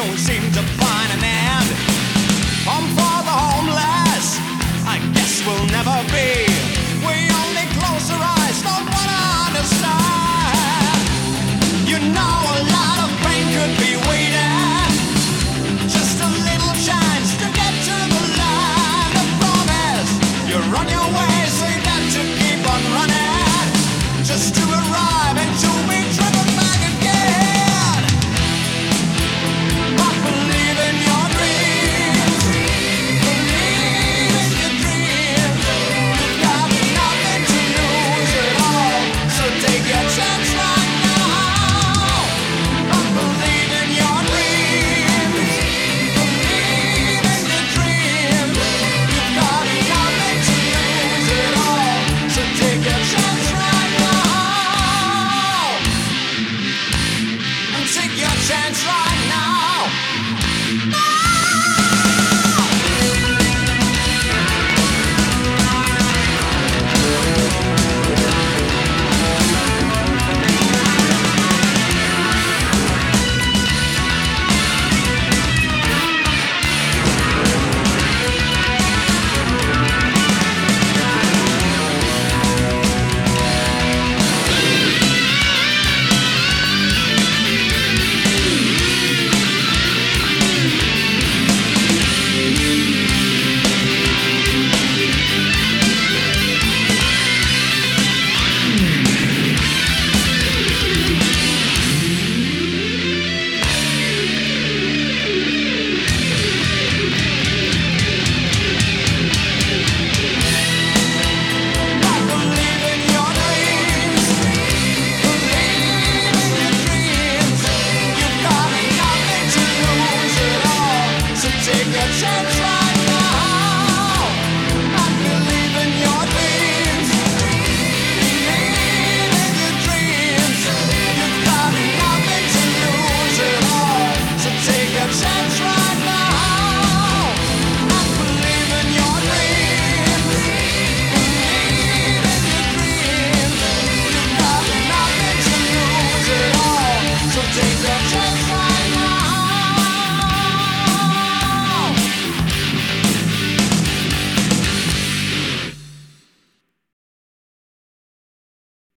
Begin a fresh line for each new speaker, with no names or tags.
don't seem to find an end. Home for the homeless, I guess we'll never be. We only close our eyes, don't wanna understand. You know a lot of pain could be waiting, just a little chance to get to the land of promise. You're on your way, so you got to keep on running, just to arrive and to be driven back again. I believe in your dreams, believe in your dreams. You've got nothing to lose at all, so take your chance right now. I believe in your dreams, believe in your dreams. You've got nothing to lose at all, so take your chance right now. And take your chance right now. Take a chance.